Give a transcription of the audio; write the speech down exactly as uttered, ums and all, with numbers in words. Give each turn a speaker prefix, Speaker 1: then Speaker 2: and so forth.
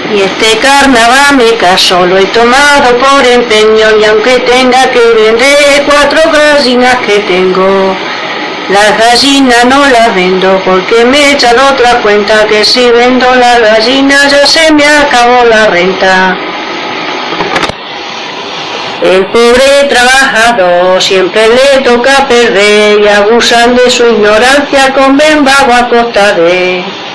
Speaker 1: Y este carnaval me caso, lo he tomado por empeño, y aunque tenga que vender cuatro gallinas que tengo, las gallinas no las vendo porque me he echado otra cuenta, que si vendo las gallinas ya se me acabó la renta. El pobre trabajador siempre le toca perder, y abusan de su ignorancia con bembago a costa de